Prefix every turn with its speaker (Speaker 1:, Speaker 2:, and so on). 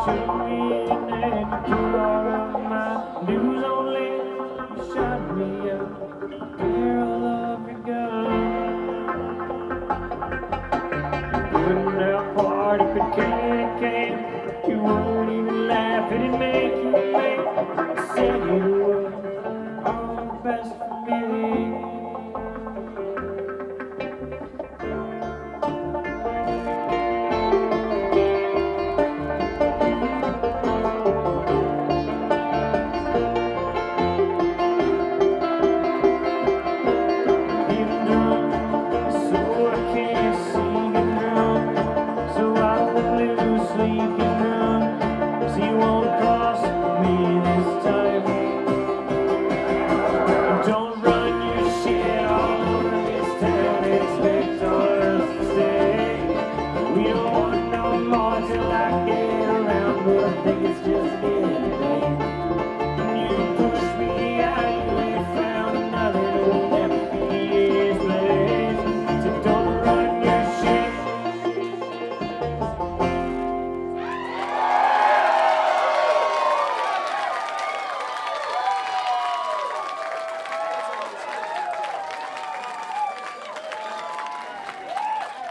Speaker 1: took me in and you put all of my blues on lead. You shot me up, barrel of your gun. Wouldn't have party but candy cane. You wouldn't even laugh, it'd make you pay. Said you were all the best for me. Getting drunk, so I can't see. Getting drunk, so I let loose, sleep. Getting drunk.